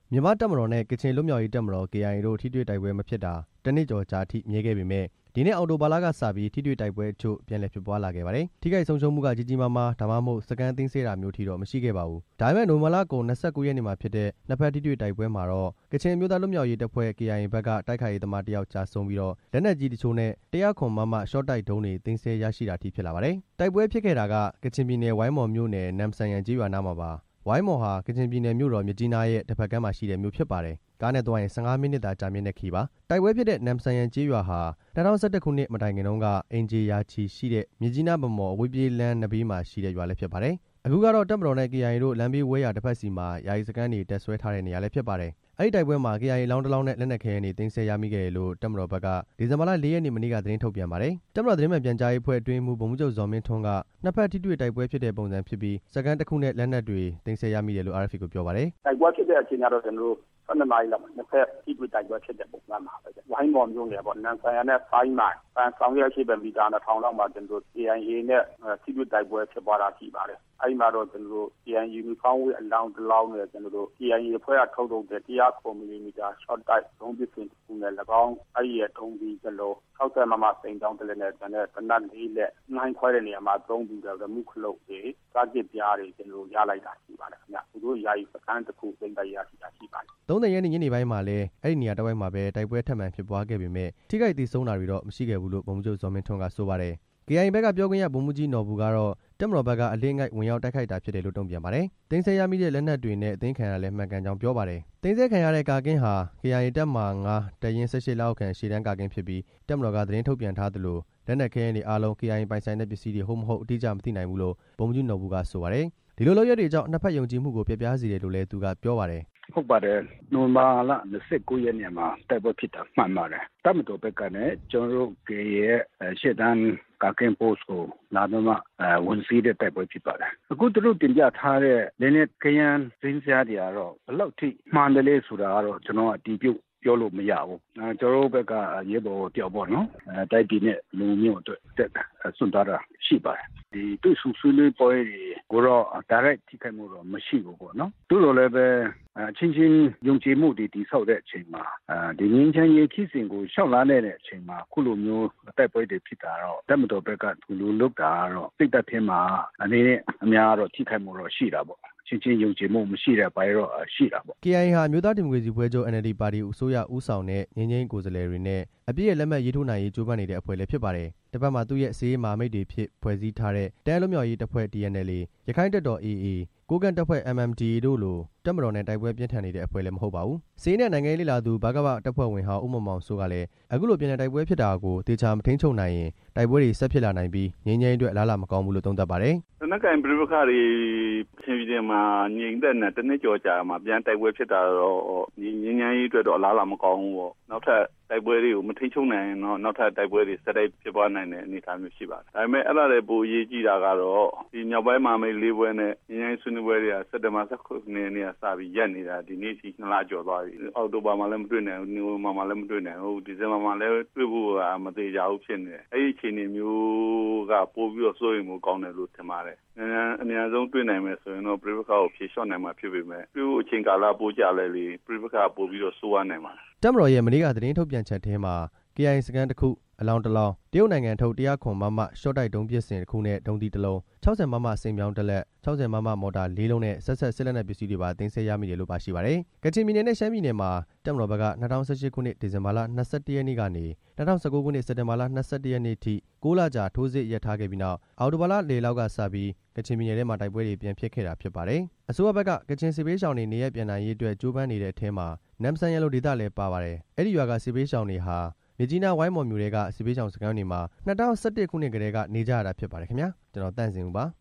မြန်မာတပ်မတော်နဲ့ကချင်လွတ်မြောက်ရေးတပ်မတော် KIA တို့ထိတွေ့တိုက်ပွဲမဖြစ်တာတစ်နှစ်ကျော်ကြာထိမြဲခဲ့ပေမဲ့ဒီနေ့အောက်တိုဘာလကစပြီးထိတွေ့တိုက်ပွဲအချို့ပြန်လည်ဖြစ်ပွားလာခဲ့ပါတယ်။ထိခိုက်ဆုံးရှုံးမှုကကြီးကြီးမားမားဒါမှမဟုတ်စကန်သိမ်းဆည်းတာမျိုးထိတော့မရှိခဲ့ပါဘူး။ဒါပေမဲ့နိုဝင်ဘာလကုန်29ရက်နေ့မှာဖြစ်တဲ့နှစ်ဖက်ထိတွေ့တိုက်ပွဲမှာတော့ကချင်မျိုးသားလွတ်မြောက်ရေးတပ်ဖွဲ့ KIA ဘက်ကတိုက်ခိုက်ရေးသမားတစ်ယောက်ကြာဆုံးပြီးတော့လက်နက်ကြီးတချို့နဲ့109မမရှော့တိုက်ဒုံးတွေသိမ်းဆည်းရရှိတာထိဖြစ်လာပါတယ်။တိုက်ပွဲဖြစ်ခဲ့တာကကချင်ပြည်နယ်ဝိုင်းမော်မြို့နယ်နမ်ဆန်ယန်ကျေးရွာနားမှာပါ။ဝိုင်းမော်ဟာကချင်ပြည်နယ်မြို့တော်မြစ်ကြီးနားရဲ့တစ်ဖက်ကမ်းမှာရှိတဲ့မြို့ဖြစ်ပါတယ်။ကားနဲ့သွားရင်15မိနစ်သာကြာမြင့်တဲ့ခီးပါတိုက်ပွဲဖြစ်တဲ့နမ်ဆန်ယန်ကျေးရွာဟာ2011ခုနှစ်မတိုင်ခင်တုန်းကအင်ဂျီယာချီရှိတဲ့မြစ်ကြီးနားဗမော်အဝေးပြေးလမ်းနဘေးမှာရှိတဲ့ရွာလည်းဖြစ်ပါတယ်အခုကတော့တပ်မတော်နဲ့ KIA တို့လမ်းဘေးဝဲရာတစ်ဖက်စီမှာယာယီစခန်းတွေတက်ဆွဲထားတဲ့နေရာလည်းဖြစ်ပါတယ်အဲ့ဒီတိုက်ပွဲမှာ KIA လောင်းတလောင်းနဲ့လက်နက်ခဲယမ်းတွေသိမ်းဆည်းရမိခဲ့တယ်လို့တပ်မတော်ဘက်ကဒီဇင်ဘာလ4ရက်နေ့မနေ့ကသတင်းထုတ်ပြန်ပါတယ်တပ်မတော်သတင်းမှန်ပြန်ကြားရေးအဖွဲ့အတွင်းမှူးဗိုလ်မှူးချုပ်ဇော်မင်းထွန်းကနှစ်ဖက်ထိတွေ့တိုက်ပွဲဖြစ်တဲ့ပုံစံဖြစ်ပြီးစခန်းတစ်ခုနဲ့လက်နက်တွေသိမ်းဆည်းရမိတယ်လို့ RFA ကိုပြောပါတယ်တိုက်ပွဲဖြစ်တဲ့အချိန်ကတော့ကျွန်တော်တို့12နာရီလောက်နှစ်ဖက်ထိတွေ့တိုက်ပွဲဖြစ်တဲ့ပုံစံမှာပဲဝိုင်းမော်မျိုးနယ်ပေါ့နန်ဆန်ရနဲ့ဖိုင်းမိုင်ဆောင်ရွက်ရှိတဲ့မီတာ2000လောက်မှာကျွန်တော်တို့ KIA နဲ့ထိတွေ့တိုက်ပွဲဖြစ်ပွားတာရှိပါတယ်အဲ့မှာတော့ကျွန်တော်တို့ KIA ယူနီဖောင်းဝေးအလောင်းတစ်လောင်းနဲ့ကျွန်တော်တို့ KIA အဖွဲ့ကထုတ်လုပ်တဲ့100မီလီမီတာ short type ဒုံးပစ်စင်တစ်ခုနဲ့၎င်းအဲ့ဒီရဲ့ဒုံးပြီးကလော60မမစိန်တောင်းတလက်နဲ့တနက်4လက်နိုင်ခွဲတဲ့နေရာမှာသုံးပြီးတော့မှုခလုတ်တွေစာကြစ်ပြားတွေကျွန်တော်ရလိုက်တာရှိပါတယ်ခင်ဗျသူတို့ယာယီစခန်းတစ်ခုသိမ်းတိုက်ရရှိတာရှိပါတယ် 30ရက်နေ့ညနေပိုင်းမှာလည်းအဲ့ဒီနေရာတစ်ဝိုက်မှာပဲတိုက်ပွဲထပ်မံဖြစ်ပွားခဲ့ပေမဲ့ထိခိုက်ဒေဆုံးတာတွေတော့မရှိခဲ့ဘူးလို့ဗိုလ်မှူးချုပ်ဇော်မင်းထွန်းကဆိုပါတယ်KIA ဘက်ကပြောခွင့်ရဗိုလ်မှူးကြီးနော်ဘူကတော့တပ်မတော်ဘက်ကအလင်းငိုက်ဝင်ရောက်တိုက်ခိုက်တာဖြစ်တယ်လို့တုံ့ပြန်ပါတယ်။တင်းဆဲရမိတဲ့လက်နက်တွေနဲ့အသိမ်းခံရလဲမှန်ကန်ကြောင်းပြောပါတယ်။တင်းဆဲခံရတဲ့ကာကင်းဟာ KIA တပ်မ9တရင်18လောက်ခန့်ရှေ့တန်းကာကင်းဖြစ်ပြီးတပ်မတော်ကသတင်းထုတ်ပြန်ထားသလိုလက်နက်ခဲယမ်းတွေအားလုံး KIA ပိုင်ဆိုင်တဲ့ပစ္စည်းတွေဟုတ်မဟုတ်အတိအကျမသိနိုင်ဘူးလို့ဗိုလ်မှူးကြီးနော်ဘူကဆိုပါတယ်။ဒီလိုလုပ်ရတဲ့ကြောင့်နှစ်ဖက်ယုံကြည်မှုကိုပြပြစေတယ်လို့လည်းသူကပြောပါတယ်ဟုတ်ပါတယ်နိုဝင်ဘာလ29ရက်နေ့မှာတိုက်ပွဲဖြစ်တာမှန်ပါတယ်တပ်မတော်ဘက်ကလည်းကျွန်တော်တို့ KIA ရှေ့တန်းကာကင်းပို့စ်ကိုလာတော့မှဝန်စီးတဲ့တိုက်ပွဲဖြစ်ပါတယ်အခုသူတို့တင်ပြထားတဲ့လက်နက်ခဲယမ်းစင်းစရာတွေကတော့ဘယ်လောက်ထိမှန်တယ်လဲဆိုတာကတော့ကျွန်တော်အတီးပြုတ်ပြောလို့မရဘူးကျွန်တော်တို့ဘက်ကရေဘော်တယောက်ပေါ့နော်တိုက်ပြည်နဲ့လူမျိုးအတွက်စွန့်ထားတာရှိပါတယ်ဒီတွေ့ဆုံဆွေးနွေးပွဲကိုတော့ direct ထိခိုက်မှုတော့မရှိဘူးပေါ့နော်သူတို့လည်းပဲချင်းချင်းယုံကြည်မှုတွေတည်ဆောက်တဲ့အချိန်မှာဒီငင်းချမ်းရေးခီးစဉ်ကိုရှောက်လာတဲ့အချိန်မှာခုလိုမျိုးတိုက်ပွဲတွေဖြစ်တာတော့တပ်မတော်ဘက်ကသူလူလုတာတော့စိတ်သက်ထဲမှာအနေနဲ့အများတော့ထိခိုက်မှုတော့ရှိတာပေါ့ချင်းယုံကြည်မှုမရှိတဲ့ဘိုင်းတော့ရှိတာပေါ့ KIA ဟာမျိုးသားဒီမိုကရေစီဖွဲ့ချုပ် NLD ပါတီအစိုးရဦးဆောင်တဲ့ငင်းငင်းကိုယ်စားလှယ်တွေနဲ့အပြည့်ရဲ့လက်မှတ်ရေးထိုးနိုင်ရေးကြိုးပမ်းနေတဲ့အဖွဲ့လည်းဖြစ်ပါတယ်။တစ်ဖက်မှာသူ့ရဲ့စီးရေးမာမိတ်တွေဖြစ်ဖွဲ့စည်းထားတဲ့တန်းလွတ်မြောက်ရေးတပ်ဖွဲ့ TNLA ရခိုင်တပ်တော် AA ကိုကန့်တပ်ဖွဲ့ MMDA တို့လိုတပ်မတော်နဲ့တိုက်ပွဲပြင်းထန်နေတဲ့အဖွဲ့လည်းမဟုတ်ပါဘူး။စီးနဲ့နိုင်ငံရေးလေလာသူဘာကဗတပ်ဖွဲ့ဝင်ဟောင်းဦးမောင်စိုးကလည်းအခုလိုပြည်내တိုက်ပွဲဖြစ်တာကိုတေချာမထိန်ချုပ်နိုင်ရင်တိုက်ပွဲတွေဆက်ဖြစ်လာနိုင်ပြီးငြိမ်းချမ်းရေးအတွက်အလားအလာမကောင်းဘူးလို့သုံးသပ်ပါတယ်။နက်ကင်ပြည်ပခါတွေချင်းပြည်နယ်မှာငြိမ်သက်တဲ့တစ်နှစ်ကျော်ကြာမှာပြန်တိုက်ပွဲဖြစ်တာတော့ငြိမ်းချမ်းရေးအတွက်တော့အလားအလာမကောင်းဘူးပေါ့။နောက်ထပ်တိုက်ပွဲတွေကိုမထိန်ချုပ်နိုင်ရင်တော့နောက်ထပ်တိုက်ပွဲတွေဆက်တိုက်ဖြစ်ပွားနိုင်တဲ့အနေအထားမျိုးရှိပါတယ်။ဒါပေမဲ့အဲ့ဒါလည်းပိုအရေးကြီးတာကတော့ဒီမြောက်ပိုင်းမှာမိတ်၄ပွဲနဲ့ငြိမ်းချမ်းရေးဆွေးနွေးပွဲတွေကစက်တင်ဘာ19ရက်နေ့ကစပြီးရက်နေတာဒီနေ့စီ2လကျော်သွားပြီ။အောက်တိုဘာမှာလည်းမတွေ့နိုင်ဘူး၊နိုဝင်ဘာမှာလည်းမတွေ့နိုင်ဘူး၊ဒီဇင်ဘာမှာလည်းတွေ့ဖို့မသေးကြဘူးဖြစ်နေတယ်။အဲ့ဒီအခြေအနေမျိုးကပိုပြီးတော့စိုးရိမ်မှုကောင်းတယ်လို့ထင်ပါတယ်။အများဆုံးတွေ့နိုင်မယ်ဆိုရင်တော့ပြည်ပခါကိုဖြေလျှော့နိုင်မှာဖြစ်ပေမဲ့ပြီးအချိန်ကာလပိုကြလဲလေပြည်ပခါပိုပြီးတော့စိုးရနိုင်မှာတပ်မတော်ရဲ့မနေ့ကသတင်းထုတ်ပြန်ချက်ထဲမှာ KIA စကန်တစ်ခုအလောင်းတစ်လောင်းတရုတ်နိုင်ငံထုတ်109မမရှော့တိုက်ဒုံးပစ်စင်တစ်ခုနဲ့ဒုံးသီးတစ်လုံး60မမစိန်ပြောင်းတစ်လက်60မမမော်တာ၄လုံးနဲ့ဆက်စစ်လက်နက်ပစ္စည်းတွေပါသိမ်းဆည်းရမိတယ်လို့ပါရှိပါတယ်။ကချင်ပြည်နယ်နဲ့ရှမ်းပြည်နယ်မှာတပ်မတော်ဘက်က2018ခုနှစ်ဒီဇင်ဘာလ21ရက်နေ့ကနေ2019ခုနှစ်စက်တင်ဘာလ21ရက်နေ့ထိ6လကြာထိုးစစ်ရပ်ထားခဲ့ပြီးနောက်အောက်တိုဘာလ4လောက်ကစပြီးကချင်ပြည်နယ်ထဲမှာတိုက်ပွဲတွေပြန်ဖြစ်ခဲ့တာဖြစ်ပါတယ်။အစိုးရဘက်ကကချင်စစ်ဘေးရှောင်တွေနေရပြန်နိုင်ရေးအတွက်ကြိုးပမ်းနေတဲ့အထဲမှာနမ်ဆန်ရလိုဒေသလည်းပါပါတယ်။အဲ့ဒီရွာကစစ်ဘေးရှောင်တွေဟာမြကြီးနားဝိုင်းမော်မြို့တွေကစစ်ဘေးရှောင်စခန်းတွေမှာ2011ခုနှစ်ကတည်းကနေကြရတာဖြစ်ပါတယ်ခင်ဗျာကျွန်တော်တန့်စင်ဦးပါ